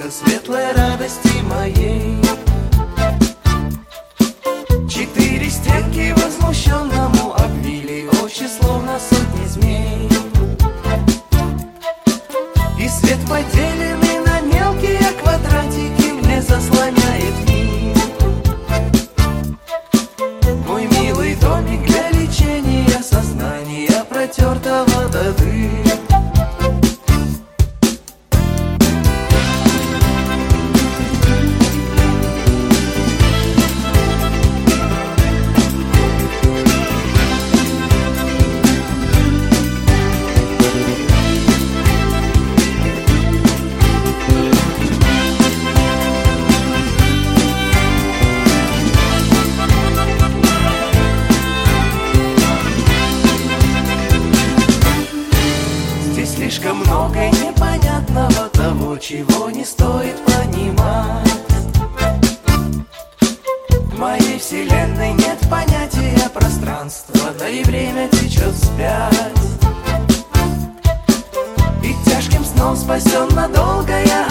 сказка светлой радости моей. 4 стенки возмущенному обвили очи, словно сотни змей. И свет поделенный на мелкие квадратики мне заслоняет мир. Мой милый домик для лечения сознания, протертого до дыр. Слишком много непонятного, того, чего не стоит понимать. В моей вселенной нет понятия пространства, да и время течет вспять. И тяжким сном спасен надолго я